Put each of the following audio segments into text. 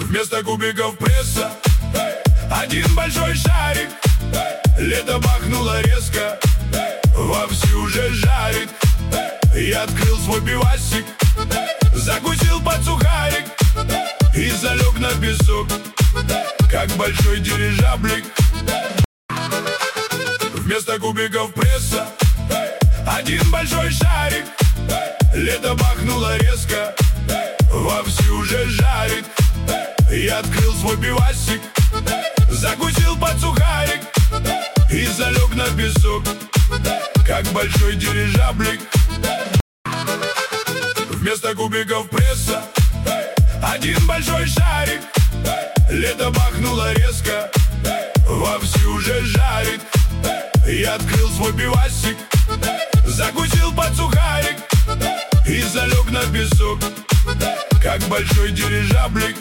Вместо кубиков пресса один большой шарик. Лето бахнуло резко, вовсю уже жарит. Я открыл свой пивасик, закусил под сухарик и залег на песок, как большой дирижаблик. Вместо кубиков пресса один большой шарик. Лето бахнуло резко, вовсю уже жарит. Я открыл свой пивасик, закусил под сухарик и залег на песок, как большой дирижаблик. Вместо кубиков пресса один большой шарик. Лето бахнуло резко, вовсю уже жарит. Я открыл свой пивасик, закусил под сухарик и залег на песок, как большой дирижаблик.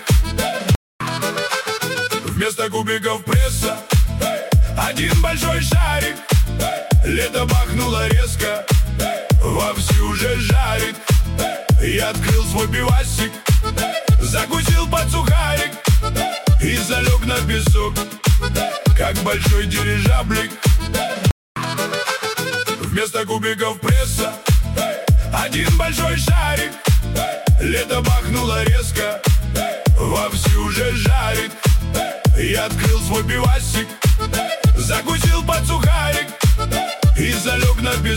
Вместо кубиков пресса один большой шарик. Лето бахнуло резко, вовсю уже жарит. Я открыл свой пивасик, закусил под сухарик и залег на песок, как большой дирижаблик. Вместо кубиков пресса один большой шарик. Лето бахнуло резко, вовсю уже жарит. Я открыл свой пивасик, закусил под сухарик и залег на песок.